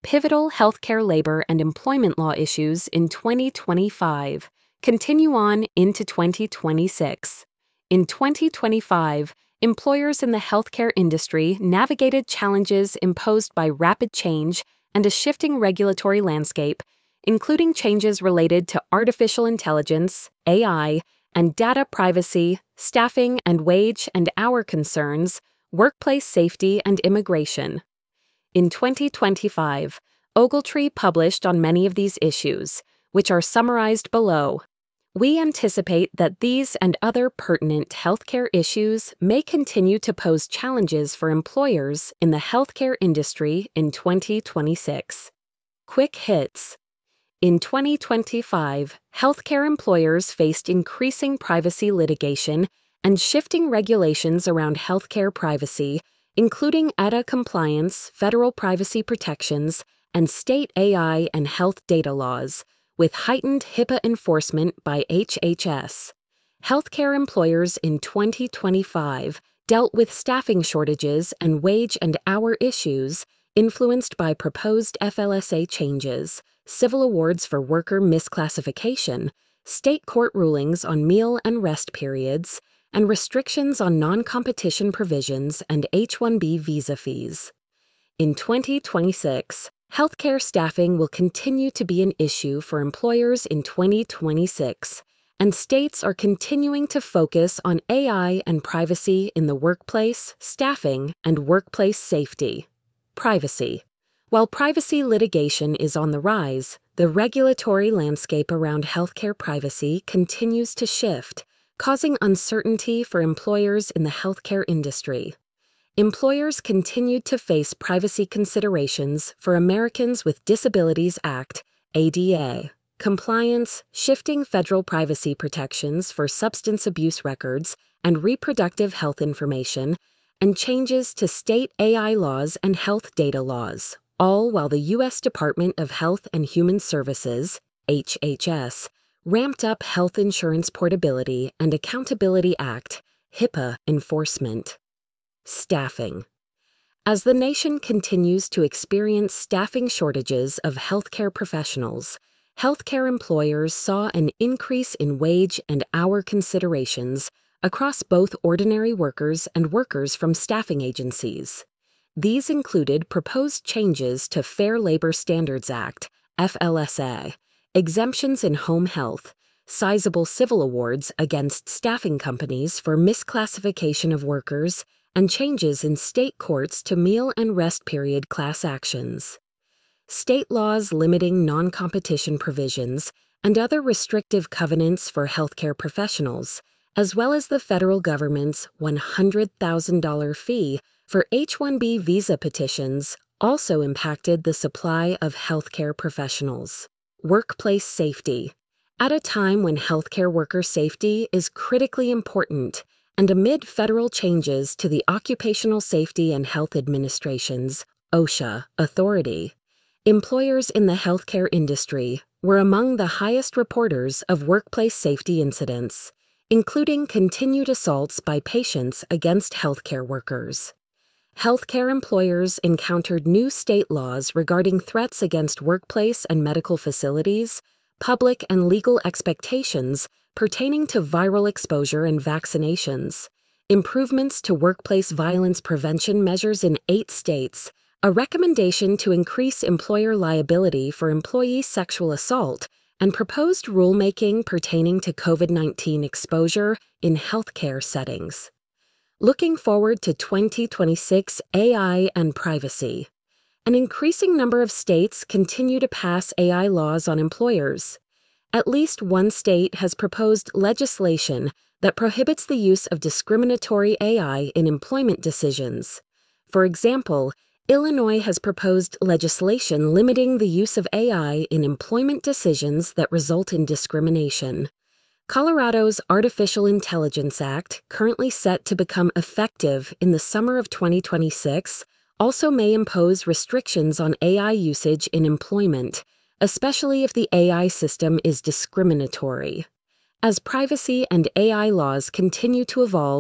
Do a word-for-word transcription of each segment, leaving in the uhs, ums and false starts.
pivotal healthcare labor and employment law issues in twenty twenty-five continue on into twenty twenty-six. In twenty twenty-five, employers in the healthcare industry navigated challenges imposed by rapid change and a shifting regulatory landscape, including changes related to artificial intelligence, A I, and data privacy, staffing and wage and hour concerns, workplace safety, and immigration. In twenty twenty-five, Ogletree published on many of these issues, which are summarized below. We anticipate that these and other pertinent healthcare issues may continue to pose challenges for employers in the healthcare industry in twenty twenty-six. Quick hits. In twenty twenty-five, healthcare employers faced increasing privacy litigation and shifting regulations around healthcare privacy, including E D A compliance, federal privacy protections, and state A I and health data laws, with heightened HIPAA enforcement by H H S. Healthcare employers in twenty twenty-five dealt with staffing shortages and wage and hour issues influenced by proposed F L S A changes, civil awards for worker misclassification, state court rulings on meal and rest periods, and restrictions on non-competition provisions and H one B visa fees. In twenty twenty-six, healthcare staffing will continue to be an issue for employers in twenty twenty-six, and states are continuing to focus on A I and privacy in the workplace, staffing, and workplace safety. Privacy. While privacy litigation is on the rise, the regulatory landscape around healthcare privacy continues to shift, causing uncertainty for employers in the healthcare industry. Employers continued to face privacy considerations for Americans with Disabilities Act, A D A, compliance, shifting federal privacy protections for substance abuse records and reproductive health information, and changes to state A I laws and health data laws, all while the U S Department of Health and Human Services, H H S, ramped up Health Insurance Portability and Accountability Act, HIPAA enforcement. Staffing. As the nation continues to experience staffing shortages of healthcare professionals, healthcare employers saw an increase in wage and hour considerations across both ordinary workers and workers from staffing agencies. These included proposed changes to Fair Labor Standards Act, F L S A, exemptions in home health, sizable civil awards against staffing companies for misclassification of workers, and changes in state courts to meal and rest period class actions. State laws limiting non-competition provisions and other restrictive covenants for healthcare professionals, as well as the federal government's one hundred thousand dollars fee for H one B visa petitions, also impacted the supply of healthcare professionals. Workplace safety. At a time when healthcare worker safety is critically important, and amid federal changes to the Occupational Safety and Health Administration's, OSHA, authority, employers in the healthcare industry were among the highest reporters of workplace safety incidents, including continued assaults by patients against healthcare workers. Healthcare employers encountered new state laws regarding threats against workplace and medical facilities, public and legal expectations pertaining to viral exposure and vaccinations, improvements to workplace violence prevention measures in eight states, a recommendation to increase employer liability for employee sexual assault, and proposed rulemaking pertaining to COVID nineteen exposure in healthcare settings. Looking forward to twenty twenty-six A I and privacy. An increasing number of states continue to pass A I laws on employers. At least one state has proposed legislation that prohibits the use of discriminatory A I in employment decisions. For example, Illinois has proposed legislation limiting the use of A I in employment decisions that result in discrimination. Colorado's Artificial Intelligence Act, currently set to become effective in the summer of twenty twenty-six, also may impose restrictions on A I usage in employment, especially if the A I system is discriminatory. As privacy and A I laws continue to evolve,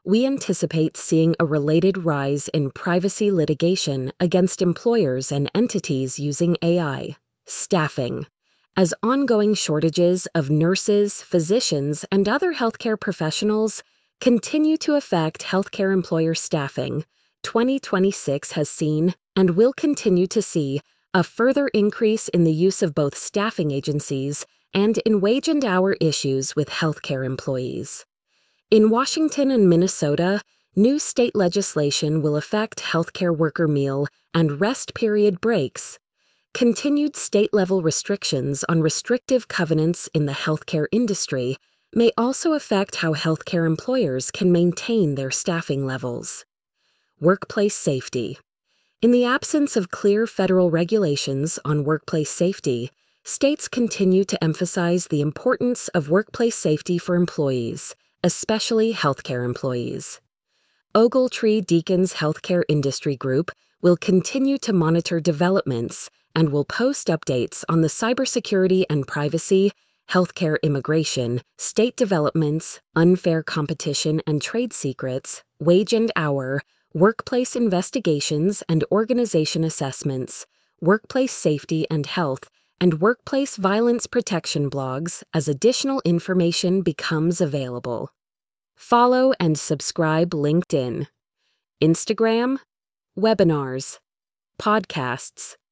we anticipate seeing a related rise in privacy litigation against employers and entities using A I. Staffing. As ongoing shortages of nurses, physicians, and other healthcare professionals continue to affect healthcare employer staffing, twenty twenty-six has seen, and will continue to see, a further increase in the use of both staffing agencies and in wage and hour issues with healthcare employees. In Washington and Minnesota, new state legislation will affect healthcare worker meal and rest period breaks. Continued state-level restrictions on restrictive covenants in the healthcare industry may also affect how healthcare employers can maintain their staffing levels. Workplace safety. In the absence of clear federal regulations on workplace safety, states continue to emphasize the importance of workplace safety for employees, especially healthcare employees. Ogletree Deacon's Healthcare Industry Group will continue to monitor developments and will post updates on the cybersecurity and privacy, healthcare immigration, state developments, unfair competition and trade secrets, wage and hour, workplace investigations and organization assessments, workplace safety and health, and workplace violence protection blogs as additional information becomes available. Follow and subscribe LinkedIn, Instagram, webinars, podcasts,